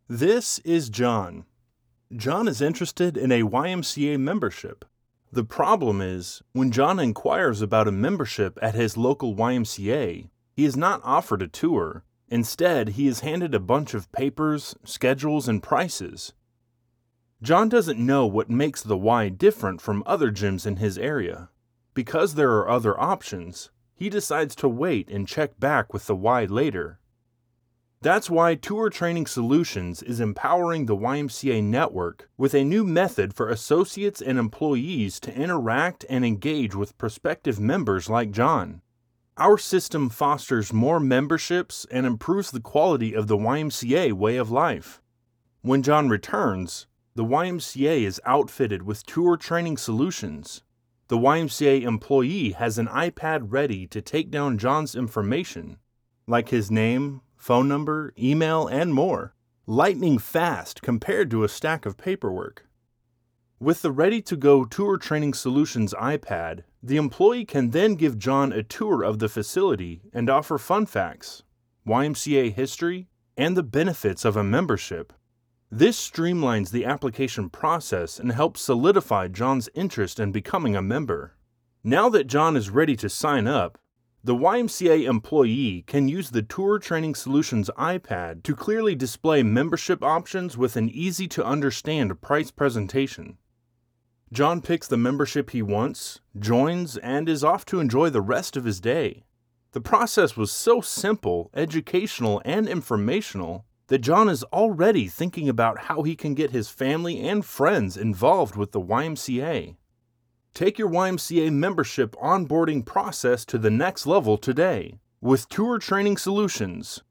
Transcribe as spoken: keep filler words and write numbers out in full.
This is John. John is interested in a Y M C A membership. The problem is, when John inquires about a membership at his local Y M C A, he is not offered a tour. Instead, he is handed a bunch of papers, schedules, and prices. John doesn't know what makes the Y different from other gyms in his area. Because there are other options, he decides to wait and check back with the Y later. That's why Tour Training Solutions is empowering the Y M C A network with a new method for associates and employees to interact and engage with prospective members like John. Our system fosters more memberships and improves the quality of the Y M C A way of life. When John returns, the Y M C A is outfitted with Tour Training Solutions. The Y M C A employee has an iPad ready to take down John's information, like his name, phone number, email, and more, lightning fast compared to a stack of paperwork. With the ready-to-go Tour Training Solutions iPad, the employee can then give John a tour of the facility and offer fun facts, Y M C A history, and the benefits of a membership. This streamlines the application process and helps solidify John's interest in becoming a member. Now that John is ready to sign up, the Y M C A employee can use the Tour Training Solutions iPad to clearly display membership options with an easy-to-understand price presentation. John picks the membership he wants, joins, and is off to enjoy the rest of his day. The process was so simple, educational, and informational that John is already thinking about how he can get his family and friends involved with the Y M C A. Take your Y M C A membership onboarding process to the next level today with Tour Training Solutions.